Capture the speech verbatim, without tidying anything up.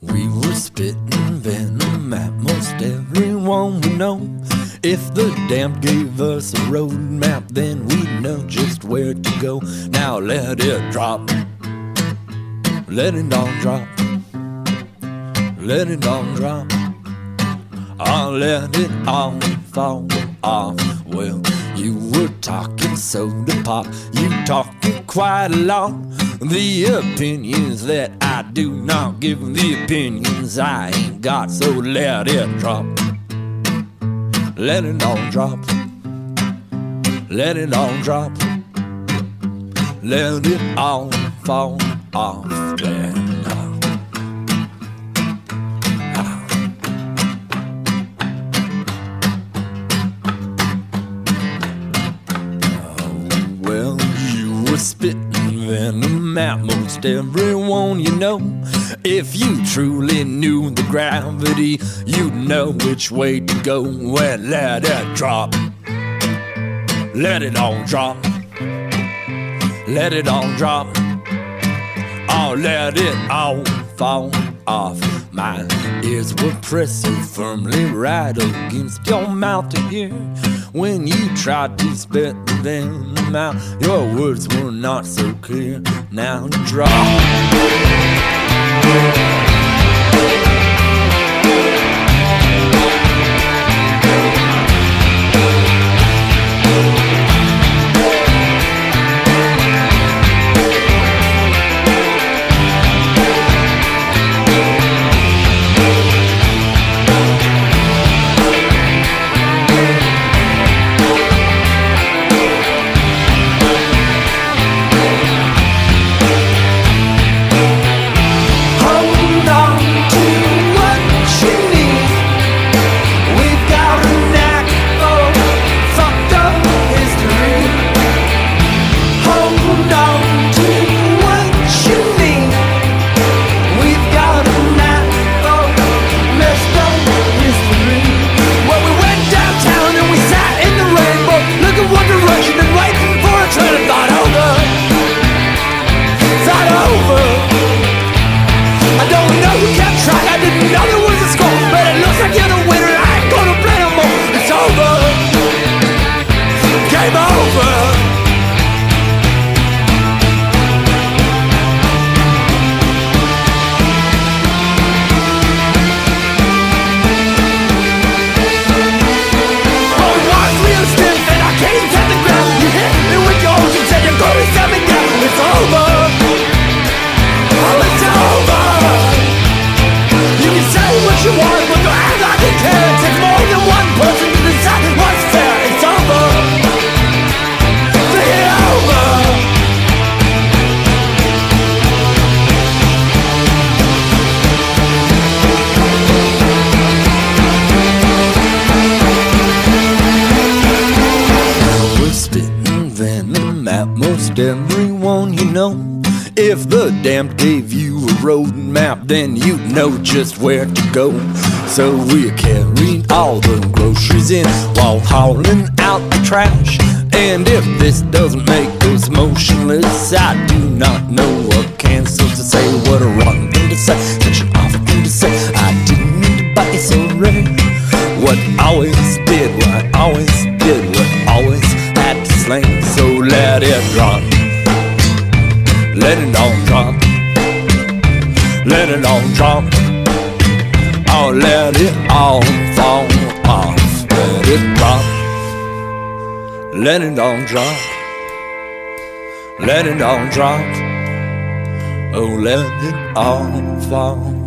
We were spitting venom at most everyone we know. If the damned gave us a road map, then we'd know just where to go. Now let it drop, let it all drop, let it all drop. I'll let it all fall off. Well, you were talking soda pop, you talking quite a lot. The opinions that I do not give, the opinions I ain't got. So let it drop, let it all drop, let it all drop, let it all fall off. Then well, you were spitting venom at most everyone you know. If you truly knew the gravity, you'd know which way to go. Well, let it drop, let it all drop, let it all drop. Oh, let it all fall off. My ears were pressed so firmly right against your mouth to hear. When you tried to spit the venom out, your words were not so clear. Now drop. Most everyone you know. If the damned gave you a road map, then you'd know just where to go. So we carried all the groceries in while hauling out the trash. And if this doesn't make us motionless, I do not know what cancel to say. What a wrong thing to say, such an awful thing to say. I didn't mean to bite you so red. What always did, what always did, what always had to slang. So let it drop, let it all drop, let it all drop. Oh, let it all fall off. Let it drop, let it all drop, let it all drop. Oh, let it all fall